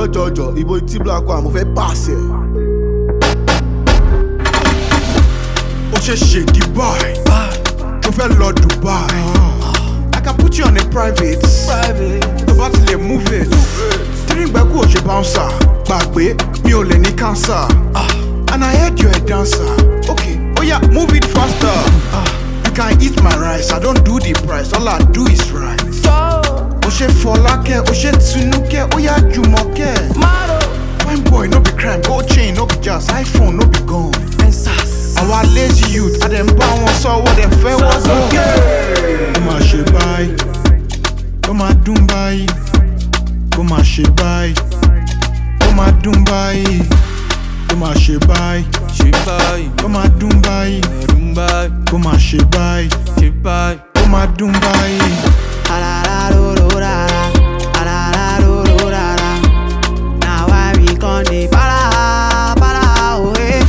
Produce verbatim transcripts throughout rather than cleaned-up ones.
jọjọjọ ibo tí black wa mo fẹ́ pàṣẹ. ó ṣe ṣe Dubai tó fẹ́ lọ Dubai. I can put you on a private. tó bá ti lè move it. tírí gbẹ́kú ò ṣe bouncer. gbàgbé mi ò lè ní cancer. And I heard you're a dancer. Okay, oh yeah, move it faster. You can eat my rice, I don't do the price. All I do is right. Oshe Folake, Oshe Tsunuke, Oya Jumoke. Fine boy, no be crime, gold chain, no be jazz, iPhone, no be gone. Our lazy youth, I dem buy one saw what them fair was okay. Come on, she buy. Come on, Dumbai. Come on, she buy. Come on, Dumbai. Come on, she buy. She buy. Come on, Dumbai. Dumbai. Come on, she buy. She buy. Come on, Dumbai. Now why we con dey para para away?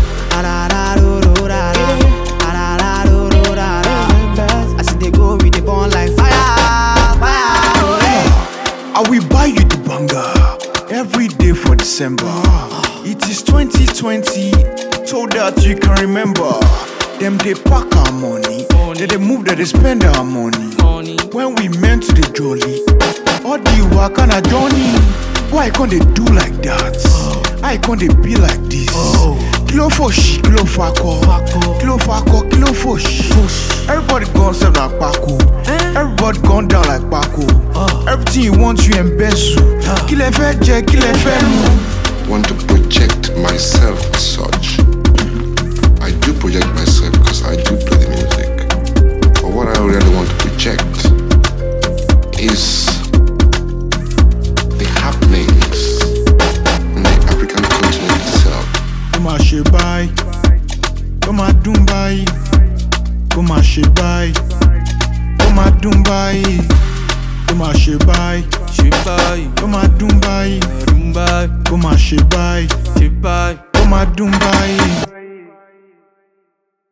I see they go with the burn like fire, fire away. I will buy you the banger every day for December. It is twenty twenty, so that you can remember. Them they pack our money, they they move, that they spend our money. Money. When we meant to the jolly, all the work on a journey. Why can't they do like that? I can't they be like this? Kilo fosh, kilo fako, kilo fako, kilo fosh. Everybody gone serve like Paco. Everybody gone down like Paco. Everything you want you embezzle. Kill a fair jack, kill a fair want to project myself as such. I do project myself because I do play the music. But what I really want to project is the happenings in the African continent itself. Come on, she buy. Come on, Dumbai. Come on, she buy. Come on, Dumbai. Come on, she buy. She buy. Come on, Dumbai. Dumbai. Come on, she buy. She buy. Come on, Dumbai.